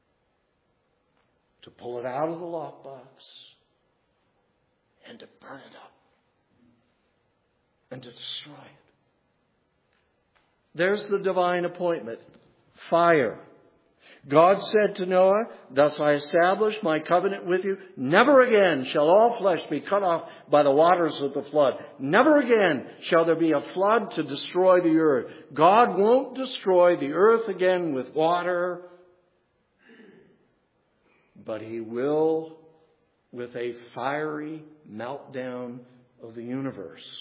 To pull it out of the lockbox and to burn it up and to destroy it. There's the divine appointment. Fire. God said to Noah, "Thus I establish my covenant with you. Never again shall all flesh be cut off by the waters of the flood. Never again shall there be a flood to destroy the earth." God won't destroy the earth again with water, but He will with a fiery meltdown of the universe.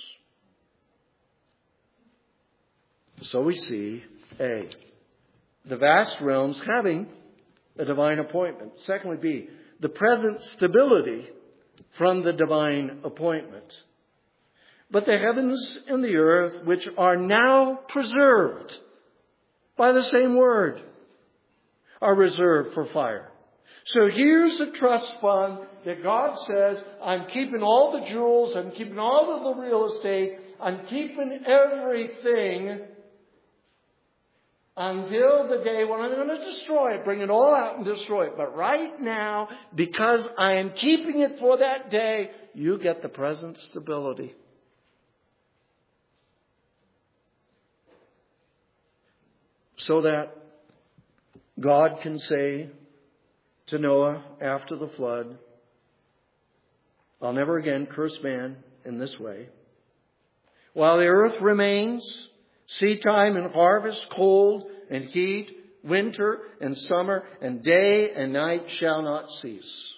So we see, A, the vast realms having a divine appointment. Secondly, B, the present stability from the divine appointment. But the heavens and the earth, which are now preserved by the same word, are reserved for fire. So here's a trust fund that God says, I'm keeping all the jewels, I'm keeping all of the real estate, I'm keeping everything until the day when I'm going to destroy it, bring it all out and destroy it. But right now, because I am keeping it for that day, you get the present stability. So that God can say to Noah after the flood, I'll never again curse man in this way. While the earth remains, seed time and harvest, cold and heat, winter and summer, and day and night shall not cease.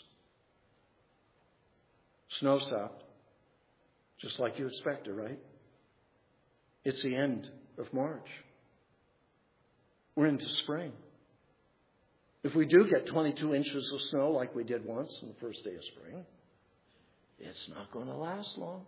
Snow stopped. Just like you expected, right? It's the end of March. We're into spring. If we do get twenty-two inches of snow like we did once on the first day of spring, it's not going to last long.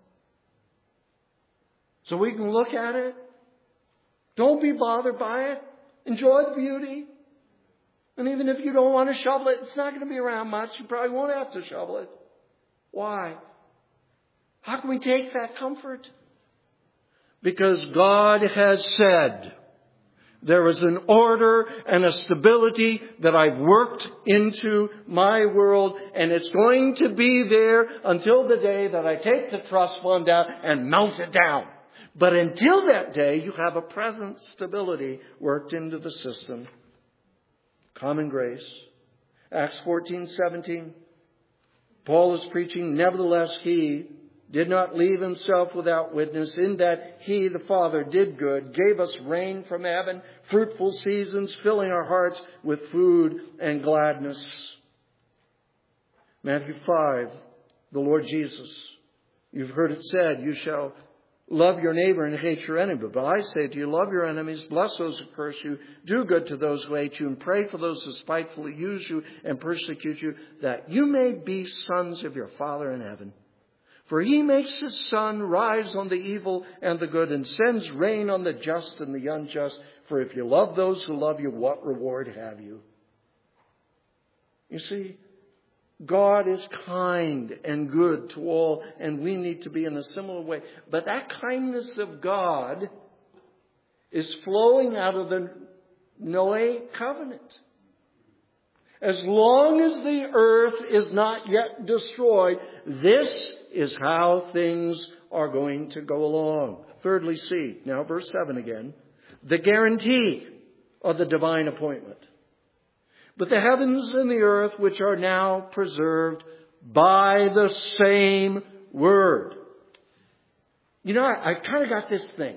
So we can look at it. Don't be bothered by it. Enjoy the beauty. And even if you don't want to shovel it, it's not going to be around much. You probably won't have to shovel it. Why? How can we take that comfort? Because God has said, there is an order and a stability that I've worked into my world, and it's going to be there until the day that I take the trust fund out and melt it down. But until that day, you have a present stability worked into the system. Common grace. Acts fourteen seventeen. Paul is preaching, nevertheless he did not leave himself without witness, in that he, the Father, did good, gave us rain from heaven, fruitful seasons, filling our hearts with food and gladness. Matthew five, the Lord Jesus, you've heard it said, you shall love your neighbor and hate your enemy. But I say to you, love your enemies, bless those who curse you, do good to those who hate you, and pray for those who spitefully use you and persecute you, that you may be sons of your Father in heaven. For he makes his sun rise on the evil and the good, and sends rain on the just and the unjust. For if you love those who love you, what reward have you? You see, God is kind and good to all, and we need to be in a similar way. But that kindness of God is flowing out of the Noah covenant. As long as the earth is not yet destroyed, this is how things are going to go along. Thirdly, see, now verse seven again, the guarantee of the divine appointment. But the heavens and the earth, which are now preserved by the same word. You know, I, I kind of got this thing.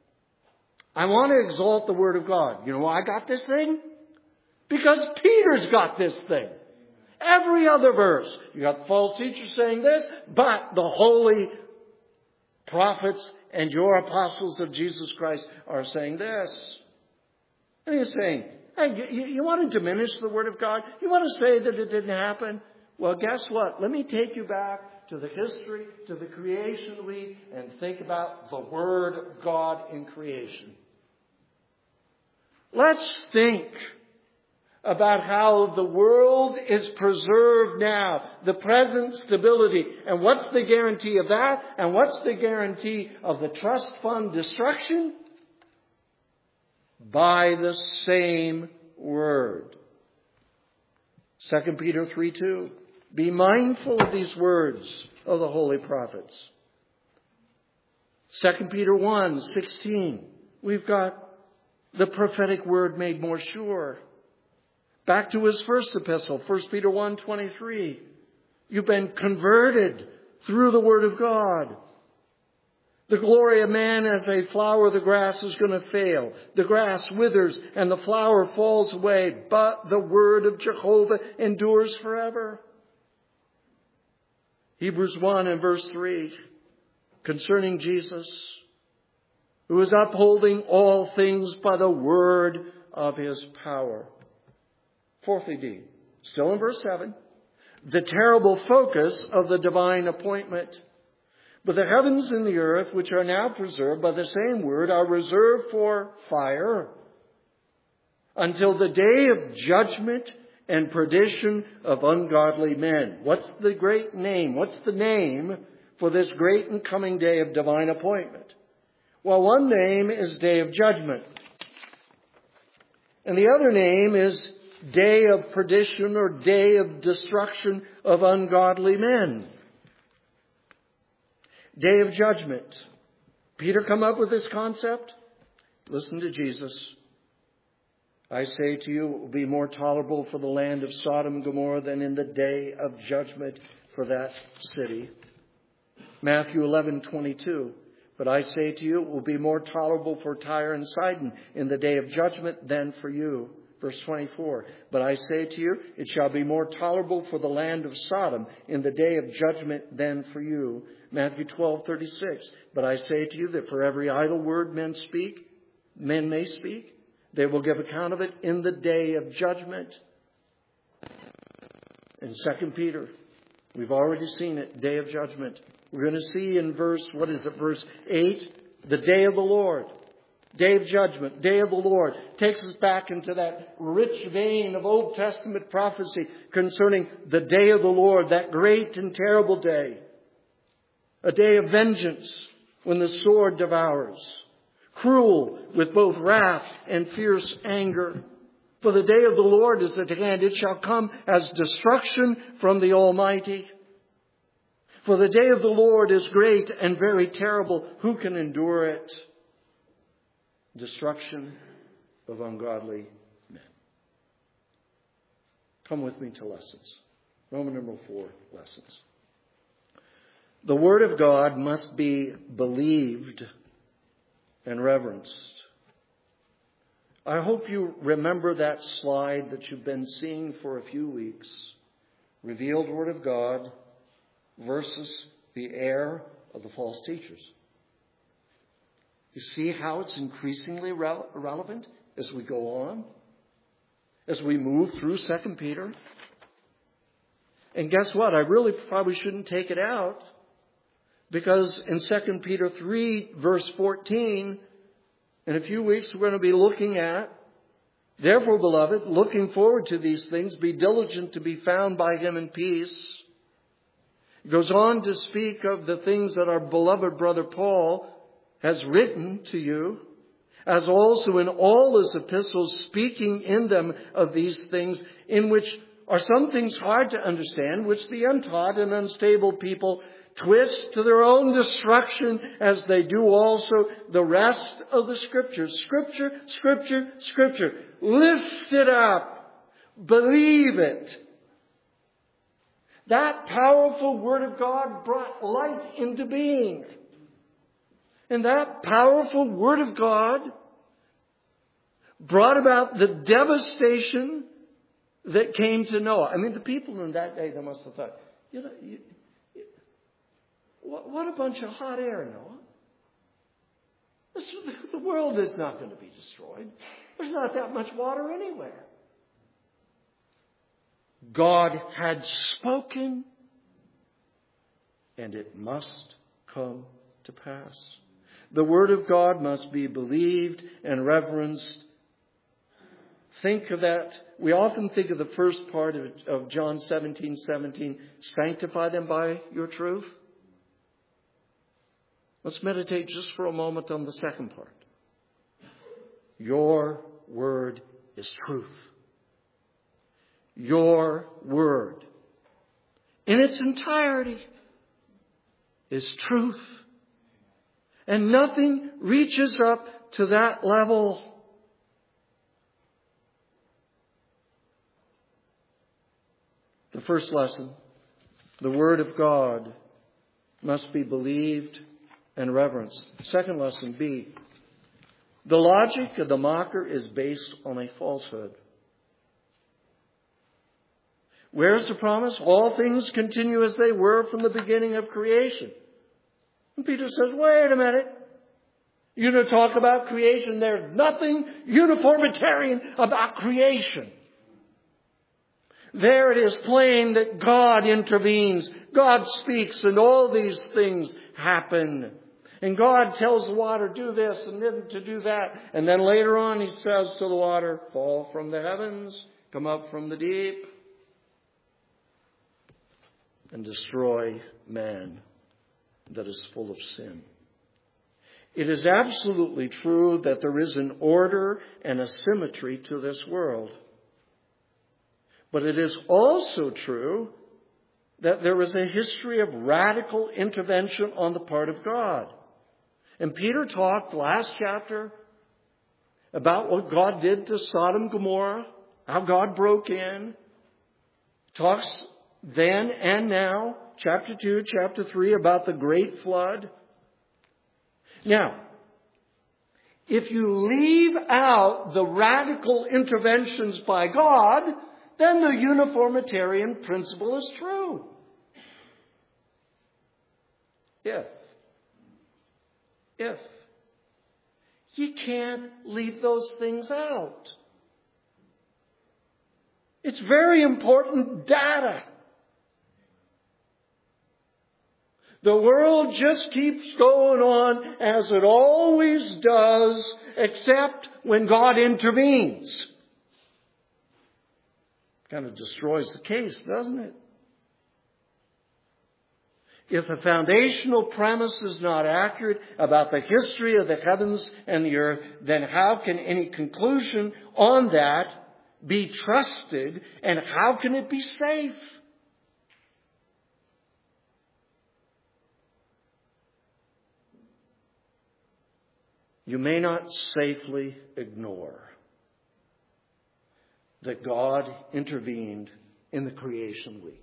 I want to exalt the word of God. You know why I got this thing? Because Peter's got this thing. Every other verse. You got false teachers saying this, but the holy prophets and your apostles of Jesus Christ are saying this. And you're saying, hey, you, you want to diminish the word of God? You want to say that it didn't happen? Well, guess what? Let me take you back to the history, to the creation week, and think about the word of God in creation. Let's think about how the world is preserved now, the present stability. And what's the guarantee of that? And what's the guarantee of the trust fund destruction? By the same word. Second Peter three two. Be mindful of these words of the holy prophets. Second Peter one sixteen. We've got the prophetic word made more sure. Back to his first epistle, First Peter one twenty-three. You've been converted through the word of God. The glory of man as a flower of the grass is going to fail. The grass withers and the flower falls away, but the word of Jehovah endures forever. Hebrews one and verse three, concerning Jesus, who is upholding all things by the word of his power. Fourthly, D, still in verse seven, the terrible focus of the divine appointment. But the heavens and the earth, which are now preserved by the same word, are reserved for fire until the day of judgment and perdition of ungodly men. What's the great name? What's the name for this great and coming day of divine appointment? Well, one name is day of judgment. And the other name is day of perdition or day of destruction of ungodly men. Day of judgment. Peter come up with this concept? Listen to Jesus. I say to you, it will be more tolerable for the land of Sodom and Gomorrah than in the day of judgment for that city. Matthew eleven twenty-two. But I say to you, it will be more tolerable for Tyre and Sidon in the day of judgment than for you. Verse twenty-four. But I say to you, it shall be more tolerable for the land of Sodom in the day of judgment than for you. Matthew twelve thirty-six. But I say to you that for every idle word men speak, men may speak, they will give account of it in the day of judgment. In Second Peter, we've already seen it, day of judgment. We're going to see in verse, what is it, verse eight, the day of the Lord. Day of judgment, day of the Lord. Takes us back into that rich vein of Old Testament prophecy concerning the day of the Lord, that great and terrible day. A day of vengeance when the sword devours. Cruel with both wrath and fierce anger. For the day of the Lord is at hand. It shall come as destruction from the Almighty. For the day of the Lord is great and very terrible. Who can endure it? Destruction of ungodly men. Come with me to lessons. Roman number four, lessons. The Word of God must be believed and reverenced. I hope you remember that slide that you've been seeing for a few weeks. Revealed Word of God versus the error of the false teachers. You see how it's increasingly re- relevant as we go on? As we move through Second Peter? And guess what? I really probably shouldn't take it out. Because in Second Peter three, verse fourteen, in a few weeks we're going to be looking at, therefore, beloved, looking forward to these things, be diligent to be found by him in peace. It goes on to speak of the things that our beloved brother Paul has written to you, as also in all his epistles, speaking in them of these things, in which are some things hard to understand, which the untaught and unstable people twist to their own destruction, as they do also the rest of the Scriptures. Scripture, Scripture, Scripture. Lift it up. Believe it. That powerful Word of God brought light into being. And that powerful Word of God brought about the devastation that came to Noah. I mean, the people in that day, they must have thought, you know, you, What, what a bunch of hot air, Noah. This, the world is not going to be destroyed. There's not that much water anywhere. God had spoken, and it must come to pass. The Word of God must be believed and reverenced think of that. We often think of the first part of, of John seventeen seventeen, sanctify them by your truth. Let's meditate just for a moment on the second part. Your word is truth. Your word in its entirety is truth. And nothing reaches up to that level. The first lesson, the Word of God must be believed and reverenced. Second lesson, B, the logic of the mocker is based on a falsehood. Where's the promise? All things continue as they were from the beginning of creation. And Peter says, wait a minute. You're going to talk about creation. There's nothing uniformitarian about creation. There it is plain that God intervenes. God speaks and all these things happen. And God tells the water, do this and then to do that. And then later on he says to the water, fall from the heavens, come up from the deep, and destroy man that is full of sin. It is absolutely true that there is an order and a symmetry to this world. But it is also true that there is a history of radical intervention on the part of God. And Peter talked last chapter about what God did to Sodom and Gomorrah, how God broke in. Talks then and now, chapter two, chapter three, about the great flood. Now, if you leave out the radical interventions by God, then the uniformitarian principle is true. If, if, you can't leave those things out. It's very important data. The world just keeps going on as it always does, except when God intervenes. Kind of destroys the case, doesn't it? If a foundational premise is not accurate about the history of the heavens and the earth, then how can any conclusion on that be trusted, and how can it be safe? You may not safely ignore that God intervened in the creation week.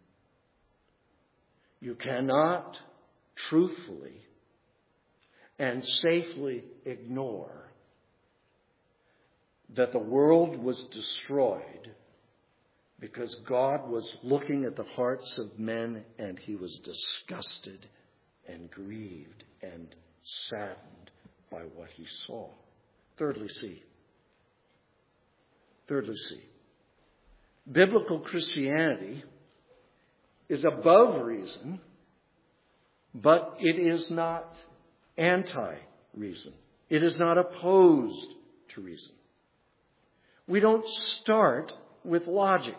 You cannot truthfully and safely ignore that the world was destroyed because God was looking at the hearts of men and he was disgusted and grieved and saddened by what he saw. Thirdly, see. Thirdly, see. Biblical Christianity is above reason, but it is not anti-reason. It is not opposed to reason. We don't start with logic.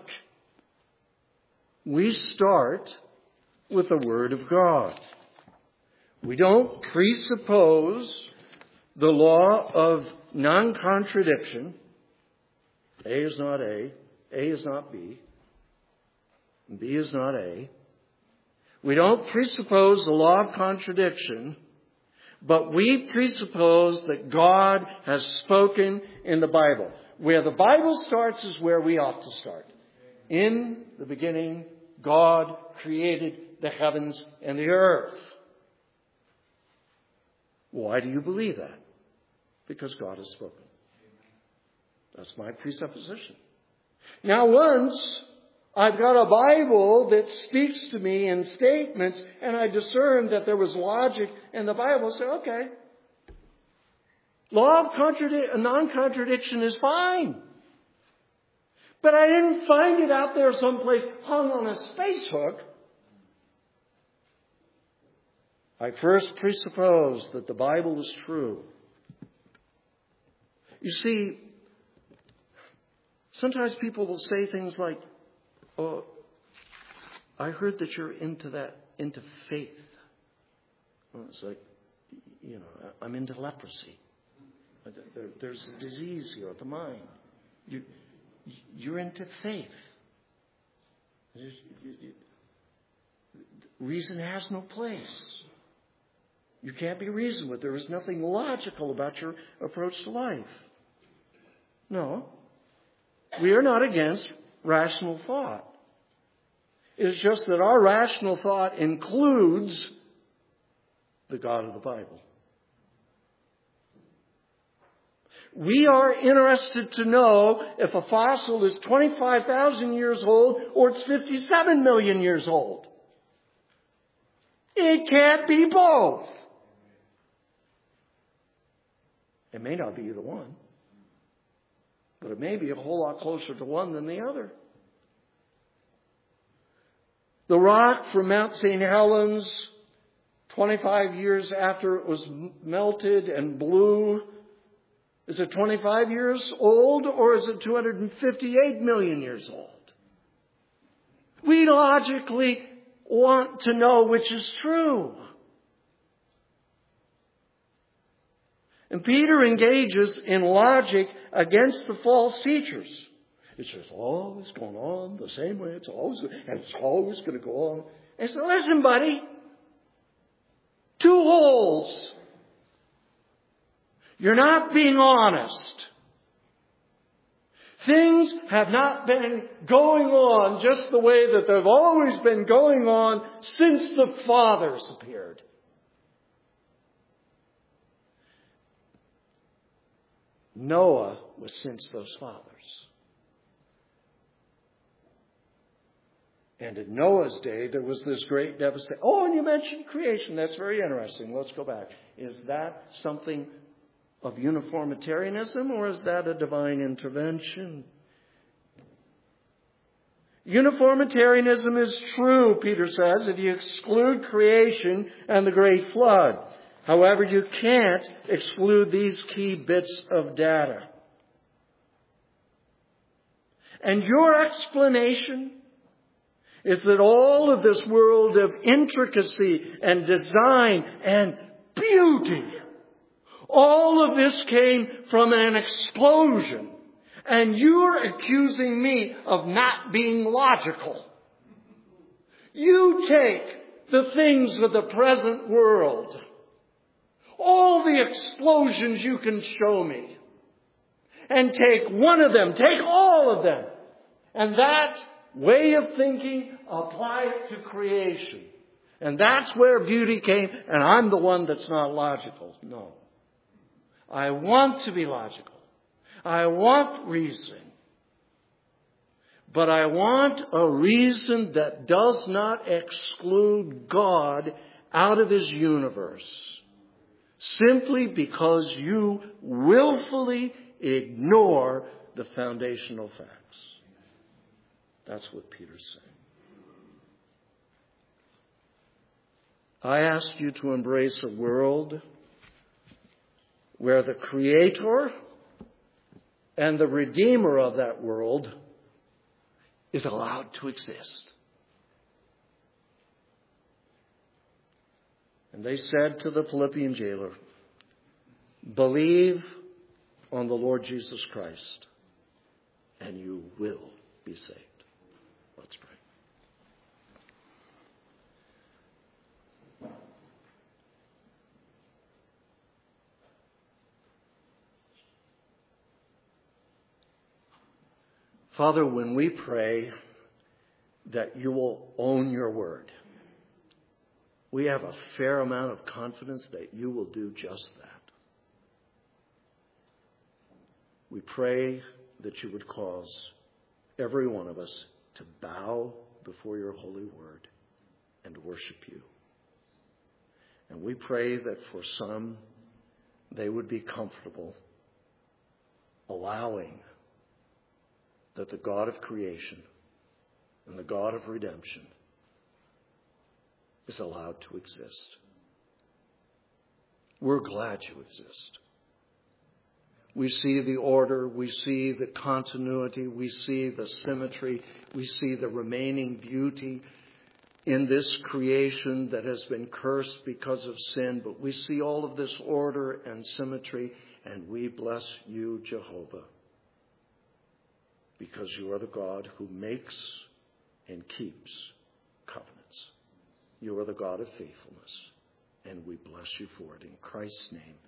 We start with the Word of God. We don't presuppose the law of non-contradiction. A is not A. A is not B. B is not A. We don't presuppose the law of contradiction, but we presuppose that God has spoken in the Bible. Where the Bible starts is where we ought to start. In the beginning, God created the heavens and the earth. Why do you believe that? Because God has spoken. That's my presupposition. Now, once I've got a Bible that speaks to me in statements, and I discern that there was logic in the Bible, I say, okay, law of contradic- non-contradiction is fine. But I didn't find it out there someplace hung on a space hook. I first presuppose that the Bible is true. You see, Sometimes people will say things like, oh, I heard that you're into that, into faith. Well, it's like, you know, I'm into leprosy. There, there's a disease here of the mind. You, you're into faith. You, you, reason has no place. You can't be reasoned with. There is nothing logical about your approach to life. No. We are not against rational thought. It's just that our rational thought includes the God of the Bible. We are interested to know if a fossil is twenty-five thousand years old or it's fifty-seven million years old. It can't be both. It may not be either one, but it may be a whole lot closer to one than the other. The rock from Mount Saint Helens, twenty-five years after it was melted and blew, is it twenty-five years old or is it two hundred fifty-eight million years old? We logically want to know which is true. And Peter engages in logic against the false teachers. It's just always going on the same way. It's always, and it's always going to go on. And so, listen, buddy. Two holes. You're not being honest. Things have not been going on just the way that they've always been going on since the fathers appeared. Noah was since those fathers. And in Noah's day, there was this great devastation. Oh, and you mentioned creation. That's very interesting. Let's go back. Is that something of uniformitarianism, or is that a divine intervention? Uniformitarianism is true, Peter says, if you exclude creation and the great flood. However, you can't exclude these key bits of data. And your explanation is that all of this world of intricacy and design and beauty, all of this came from an explosion. And you're accusing me of not being logical. You take the things of the present world, all the explosions you can show me, and take one of them, take all of them, and that way of thinking, apply it to creation. And that's where beauty came, and I'm the one that's not logical. No. I want to be logical. I want reason. But I want a reason that does not exclude God out of His universe. Simply because you willfully ignore the foundational facts. That's what Peter's saying. I ask you to embrace a world where the Creator and the Redeemer of that world is allowed to exist. And they said to the Philippian jailer, believe on the Lord Jesus Christ, and you will be saved. Let's pray. Father, when we pray that you will own your word, we have a fair amount of confidence that you will do just that. We pray that you would cause every one of us to bow before your holy word and worship you. And we pray that for some, they would be comfortable allowing that the God of creation and the God of redemption is allowed to exist. We're glad you exist. We see the order, we see the continuity, we see the symmetry, we see the remaining beauty in this creation that has been cursed because of sin. But we see all of this order and symmetry, and we bless you, Jehovah, because you are the God who makes and keeps covenants. You are the God of faithfulness, and we bless you for it. In Christ's name.